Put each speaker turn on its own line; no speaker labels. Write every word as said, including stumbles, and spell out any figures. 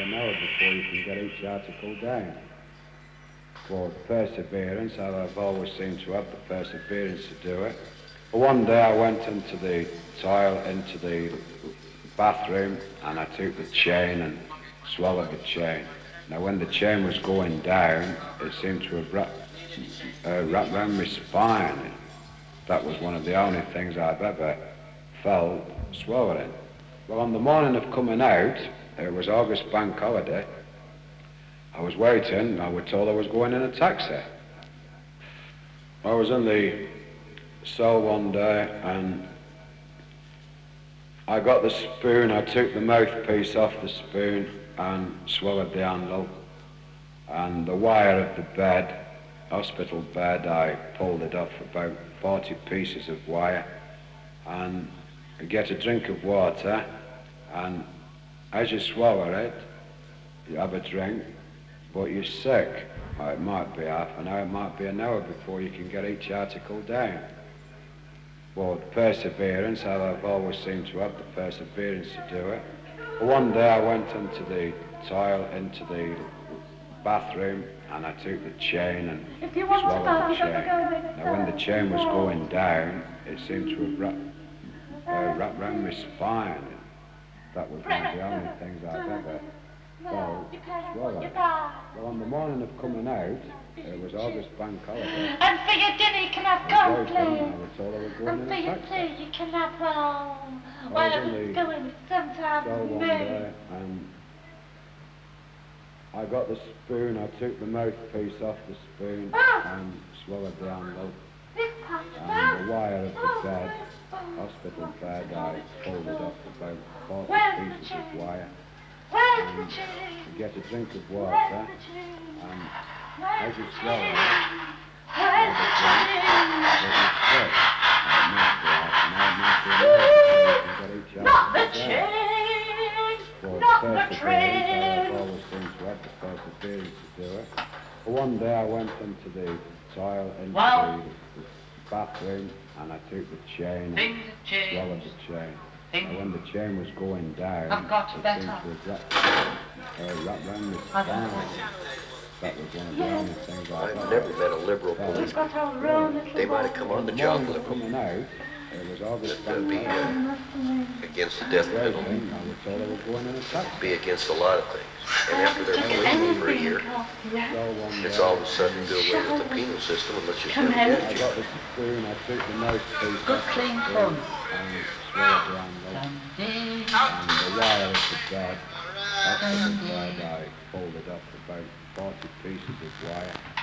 an hour before you can get each article down. But perseverance, I've always seemed to have the perseverance to do it. But one day I went into the toilet, into the bathroom, and I took the chain and swallowed the chain. Now when the chain was going down, it seemed to have wrapped, uh, wrapped around my spine. That was one of the only things I've ever felt swallowing. Well, on the morning of coming out, it was August bank holiday, I was waiting, and I was told I was going in a taxi. I was in the cell one day, and I got the spoon, I took the mouthpiece off the spoon and swallowed the handle, and the wire of the bed, hospital bed, I pulled it off, about forty pieces of wire, and I get a drink of water, and as you swallow it, you have a drink, but you're sick. Or it might be half an hour, it might be an hour before you can get each article down. But perseverance, I've always seemed to have the perseverance to do it. But one day I went into the toilet, into the bathroom, and I took the chain and swallowed the chain. Now when the chain was going down, it seemed to have wrapped, uh, wrapped around my spine. That was one of the only things I've ever felt swallowed. Well, on the morning of coming out, it was August bank holiday.
And for your dinner you can have gold, please.
I was told I was going
And
in
for
a
your
taxi.
tea you can have, well,
I
well,
was
it
in
was
the
going sometime
cell
with
one
me.
day, and I got the spoon, I took the mouthpiece off the spoon and swallowed the handle,
This part's
and the wire of the bed, hospital bed, I pulled it off about forty
Where's the
pieces of
chain?
wire,
Where's
and
the chain?
you get a drink of
Where's
water,
the chain?
and
Where's
as you
the
swallow
chain?
it,
Where's the chain?
it's sick. It might be half an hour, it might be an hour before you can get each
Not the
article down.
chain!
But
Not the
perseverance,
train!
I've always seemed to have the perseverance to do it. But one day I went into the toilet, into
Well,
the bathroom, and I took the chain
Things
and
have changed.
swallowed the chain.
Things
And when the chain was going down,
I've got
it
better.
seemed to have wrapped, uh, wrapped around my
I've
spine.
got
That was one of the only things I've
I've
ever
never met a liberal
felt.
We've
policeman.
got our own little
They might have come on the job
morning of
liberal
coming out, it was August
That would
bank
be,
holiday.
uh, against the death
Waiting,
penalty,
I was told I was going in a taxi.
be against a lot of things. And after they're policemen for a year,
So one
it's
day,
all of a sudden do away with the penal system and let's just
Come
have
in.
a
I
good
got
job.
the spoon, I took the mouthpiece
Good
off the
clean
spoon
fun.
and swallowed the handle,
Someday,
and the wire of the bed, hospital bed, I pulled it off about forty pieces of wire,